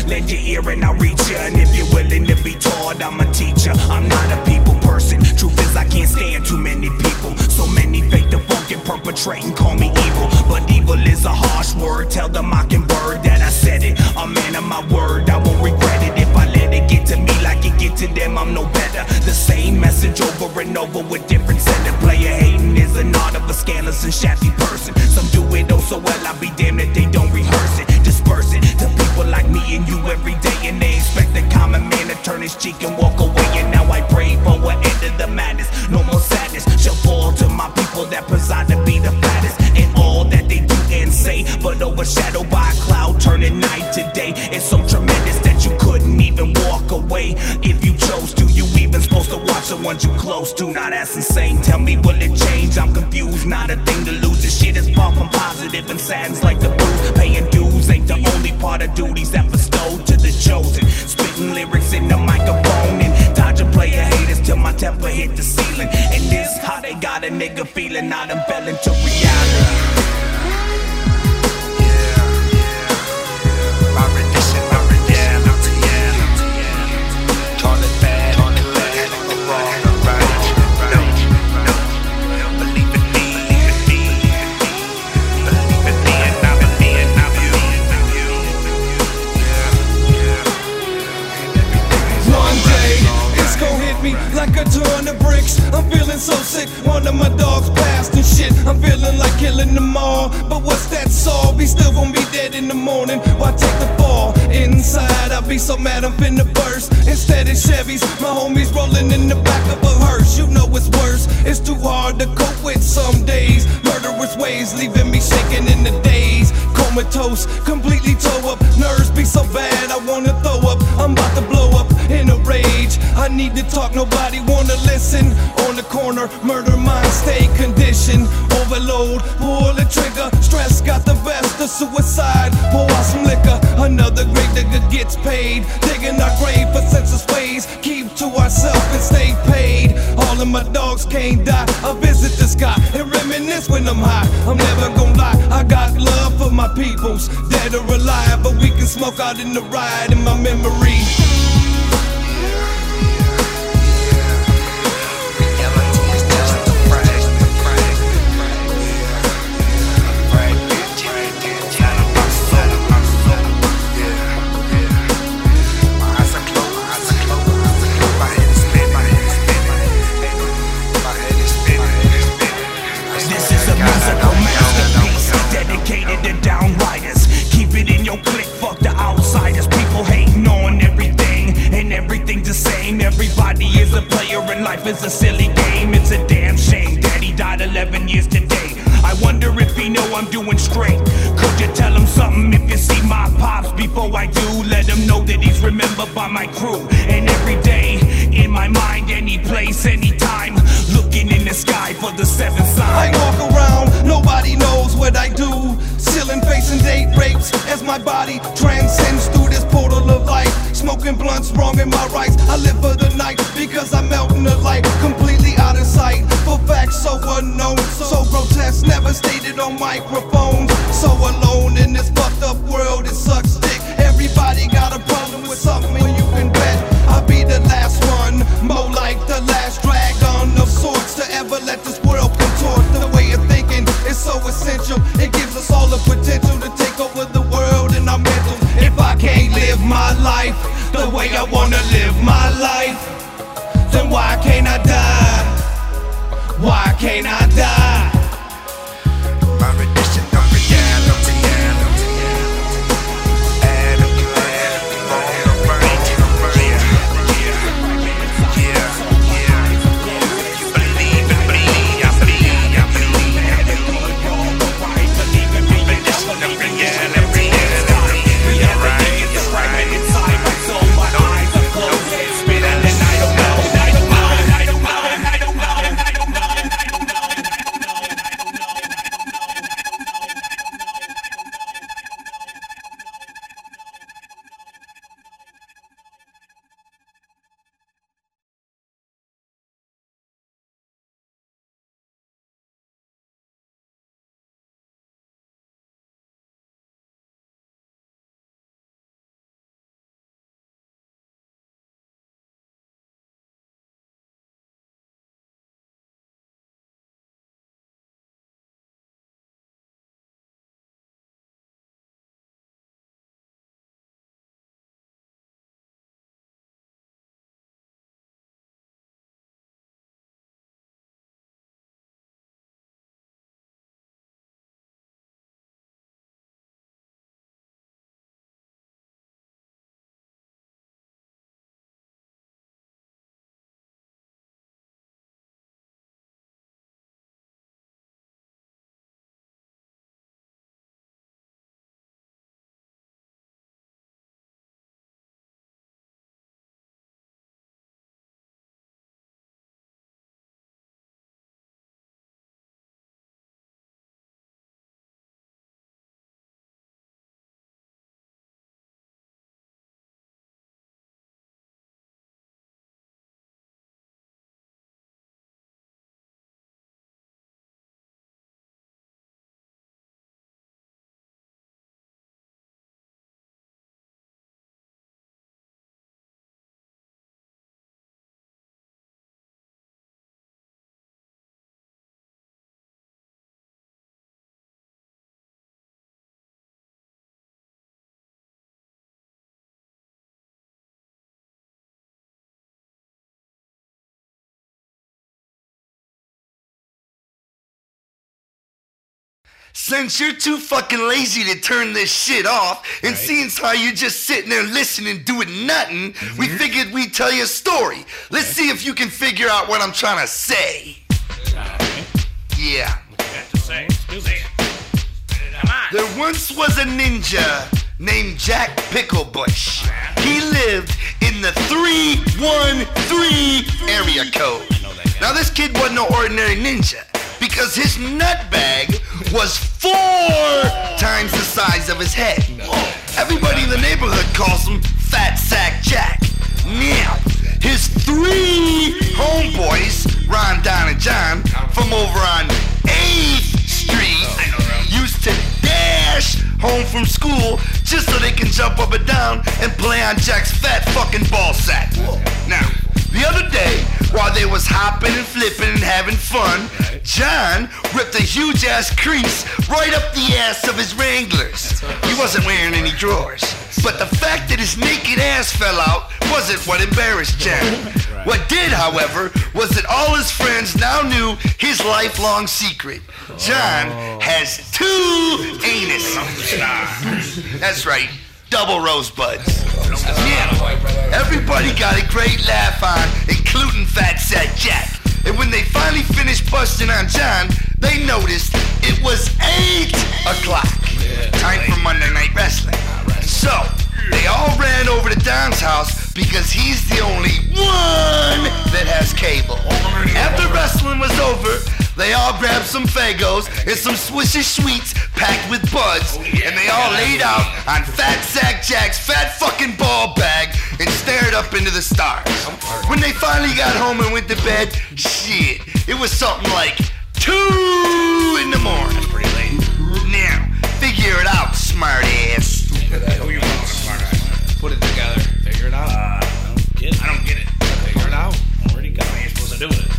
Lend your ear and I'll reach ya. And if you're willing to be taught, I'm a teacher. I'm not a people person. Truth is I can't stand too many people. So many fake the funk and perpetrating, call me evil. But evil is a harsh word. Tell the mockingbird that I said it. A man of my word, I won't regret it. If I let it get to me like it get to them, I'm no better. The same message over and over with different sender. Player hating is an art of a scandalous and shafty person. Some do it oh so well, I'll be damned if they don't rehearse it. Disperse it to people like me and you every day. And they expect the common man to turn his cheek and walk away. And now I pray for an end of the madness. No more sadness shall fall to my people that preside to be the fattest. And all that they do and say, but overshadowed by a cloud turning night to day. It's so tremendous that you couldn't even walk away if you chose to. You even supposed to watch the ones you close to. Now that's insane, tell me will it change? I'm confused, not a thing to lose. This shit is far from positive and saddens like the blues. Paying dues ain't the only part of duties that bestowed to the chosen. Spitting lyrics in the microphone and dodging player haters till my temper hit the ceiling. And this how they got a nigga feeling I done fell into reality. Like a ton of bricks, I'm feeling so sick. One of my dogs passed and shit. I'm feeling like killing them all. But what's that solve? He still gon' be dead in the morning. Why take the fall? Inside, I be so mad I'm finna burst. Instead it's Chevys, my homies rolling in the back of a hearse. You know it's worse, it's too hard to cope with some days. Murderous ways leaving me shaking in the days. Comatose, completely toe up. Nerves be so bad, I wanna throw up. I'm about to blow up in a rage. I need to talk, nobody wanna listen. On the corner, murder mind, stay conditioned. Overload, pull the trigger. Stress got the best of suicide. Pour out some liquor, another great nigga gets paid. Digging our grave for senseless ways. Keep to ourselves and stay paid. All of my dogs can't die. I visit the sky and reminisce when I'm high. I'm never gonna lie, I got love for my peoples. Dead or alive, but we can smoke out in the ride in my memory. Everybody is a player and life is a silly game. It's a damn shame Daddy died 11 years today. I wonder if he know I'm doing straight. Could you tell him something if you see my pops? Before I do, let him know that he's remembered by my crew. And every day, in my mind, any place, anytime, looking in the sky for the seventh sign. I walk around, nobody knows what I do. Ceiling facing date rapes as my body transcends through this portal of life. Smoking blunts, wrong in my rights. I live for the night because I melt in the light. Completely out of sight, for facts so unknown, so grotesque, never stated on microphones. So alone in this fucked up world, it sucks dick. Everybody got a problem with something, you can bet I'll be the last one, more like the last dragon of sorts to ever let this world contort. The way of thinking is so essential, it gives us all the potential to take over the world and our mental. If I can't live my life the way I wanna live my life, then why can't I die? Why can't I die? My rendition of reality. since you're too fucking lazy to turn this shit off, and seeing how you're just sitting there listening, doing nothing, we figured we'd tell you a story. Let's see if you can figure out what I'm trying to say. Yeah. There once was a ninja named Jack Picklebush. He lived in the 313 area code. Now this kid wasn't no ordinary ninja, because his nut bag was 4 times the size of his head. Everybody in the neighborhood calls him Fat Sack Jack. Now, his 3 homeboys, Ron, Don, and John, from over on 8th Street, used to dash home from school just so they can jump up and down and play on Jack's fat fucking ball sack. Now, the other day, while they was hopping and flipping and having fun, John ripped a huge ass crease right up the ass of his Wranglers. He wasn't wearing any drawers, but the fact that his naked ass fell out wasn't what embarrassed John. What did, however, was that all his friends now knew his lifelong secret. John has 2 anus. That's right, double rosebuds. Yeah, everybody got a great laugh on, including Fat Sack Jack. And when they finally finished busting on John, they noticed it was 8 o'clock. Time for Monday Night Wrestling. So, they all ran over to Don's house because he's the only one that has cable. After wrestling was over, they all grabbed some Fagos and some Swisher Sweets packed with buds, and they all laid out on Fat Sack Jack's fat fucking ball bag and stared up into the stars. When they finally got home and went to bed, shit, it was something like 2 in the morning. That's pretty late. Now, figure it out, smart ass. Who you calling a smart ass? Put it together. Figure it out. I don't get it. Figure it out. Already got. What are you supposed to do with it?